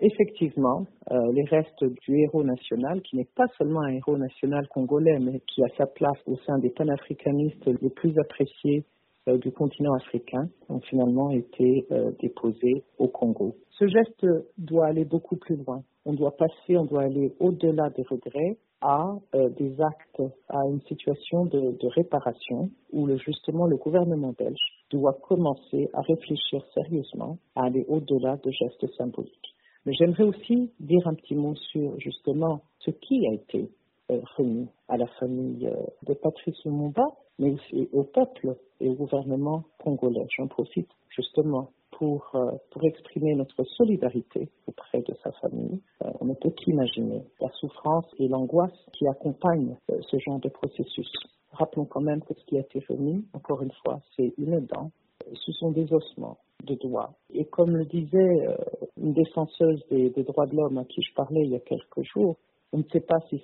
effectivement, les restes du héros national, qui n'est pas seulement un héros national congolais, mais qui a sa place au sein des panafricanistes les plus appréciés du continent africain, ont finalement été déposés au Congo. Ce geste doit aller beaucoup plus loin. On doit aller au-delà des regrets à des actes, à une situation de réparation où justement le gouvernement belge doit commencer à réfléchir sérieusement à aller au-delà de gestes symboliques. Mais j'aimerais aussi dire un petit mot sur justement ce qui a été remis à la famille de Patrice Lumumba, mais aussi au peuple et au gouvernement congolais. J'en profite justement pour exprimer notre solidarité auprès de sa famille. On ne peut qu'imaginer la souffrance et l'angoisse qui accompagnent ce genre de processus. Rappelons quand même que ce qui a été remis, encore une fois, c'est une dent. Ce sont des ossements de doigts. Et comme le disait une défenseuse des droits de l'homme à qui je parlais il y a quelques jours, on ne sait pas si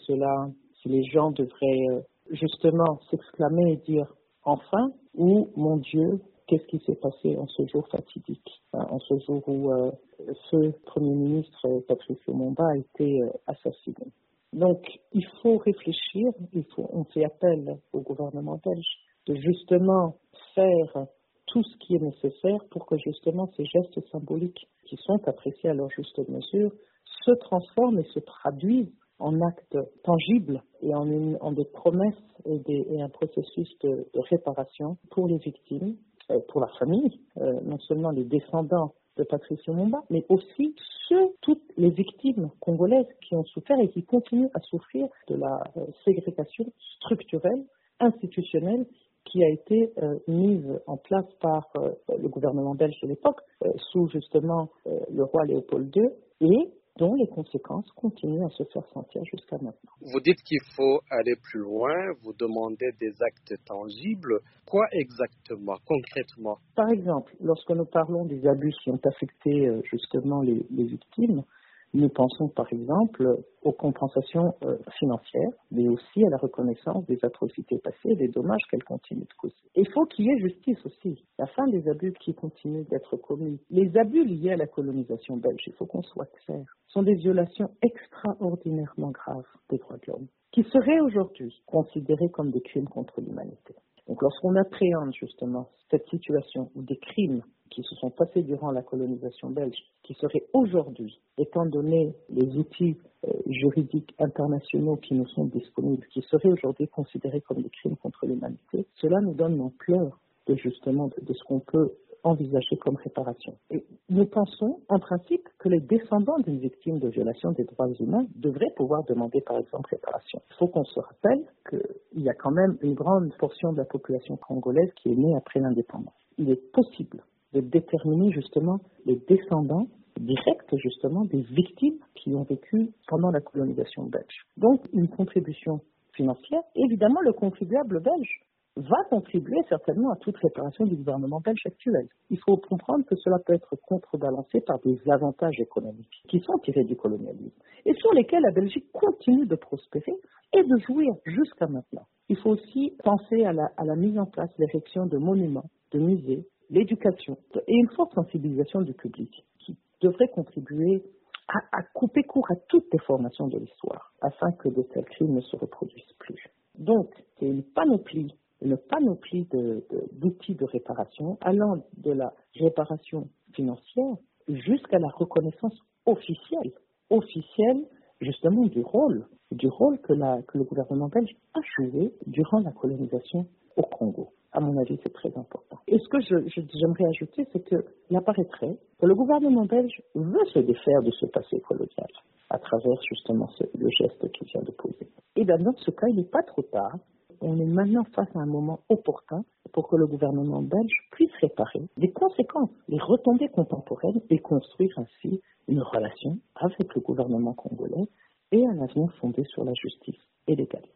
les gens devraient justement s'exclamer et dire « enfin » ou « mon Dieu ». Qu'est-ce qui s'est passé en ce jour fatidique, en ce jour où ce Premier ministre Patrice Lumumba a été assassiné. Donc, il faut réfléchir, on fait appel au gouvernement belge de justement faire tout ce qui est nécessaire pour que justement ces gestes symboliques qui sont appréciés à leur juste mesure se transforment et se traduisent en actes tangibles et en des promesses et un processus de réparation pour les victimes, pour la famille, non seulement les descendants de Patrice Lumumba, mais aussi toutes les victimes congolaises qui ont souffert et qui continuent à souffrir de la ségrégation structurelle, institutionnelle, qui a été mise en place par le gouvernement belge de l'époque, sous justement le roi Léopold II, et dont les conséquences continuent à se faire sentir jusqu'à maintenant. Vous dites qu'il faut aller plus loin, vous demandez des actes tangibles. Quoi exactement, concrètement? Par exemple, lorsque nous parlons des abus qui ont affecté justement les victimes, nous pensons par exemple aux compensations financières, mais aussi à la reconnaissance des atrocités passées et des dommages qu'elles continuent de causer. Il faut qu'il y ait justice aussi, la fin des abus qui continuent d'être commis. Les abus liés à la colonisation belge, il faut qu'on soit clair, sont des violations extraordinairement graves des droits de l'homme, qui seraient aujourd'hui considérées comme des crimes contre l'humanité. Donc lorsqu'on appréhende justement cette situation où des crimes qui se sont passés durant la colonisation belge, qui seraient aujourd'hui, étant donné les outils juridiques internationaux qui nous sont disponibles, qui seraient aujourd'hui considérés comme des crimes contre l'humanité, cela nous donne l'ampleur de ce qu'on peut envisager comme réparation. Et nous pensons, en principe, que les descendants d'une victime de violation des droits humains devraient pouvoir demander, par exemple, réparation. Il faut qu'on se rappelle qu'il y a quand même une grande portion de la population congolaise qui est née après l'indépendance. Il est possible de déterminer justement les descendants directs justement des victimes qui ont vécu pendant la colonisation belge. Donc, une contribution financière, évidemment, le contribuable belge va contribuer certainement à toute réparation du gouvernement belge actuel. Il faut comprendre que cela peut être contrebalancé par des avantages économiques qui sont tirés du colonialisme et sur lesquels la Belgique continue de prospérer et de jouir jusqu'à maintenant. Il faut aussi penser à la mise en place, l'érection de monuments, de musées, l'éducation et une forte sensibilisation du public qui devrait contribuer à couper court à toutes les formations de l'histoire afin que de tels crimes ne se reproduisent plus. Donc, c'est une panoplie d'outils de réparation, allant de la réparation financière jusqu'à la reconnaissance officielle justement du rôle que le gouvernement belge a joué durant la colonisation au Congo. À mon avis, c'est très important. Et ce que j'aimerais ajouter, c'est qu'il apparaîtrait que le gouvernement belge veut se défaire de ce passé colonial à travers justement le geste qu'il vient de poser. Et bien dans ce cas, il n'est pas trop tard. On est maintenant face à un moment opportun pour que le gouvernement belge puisse réparer les conséquences, les retombées contemporaines et construire ainsi une relation avec le gouvernement congolais et un avenir fondé sur la justice et l'égalité.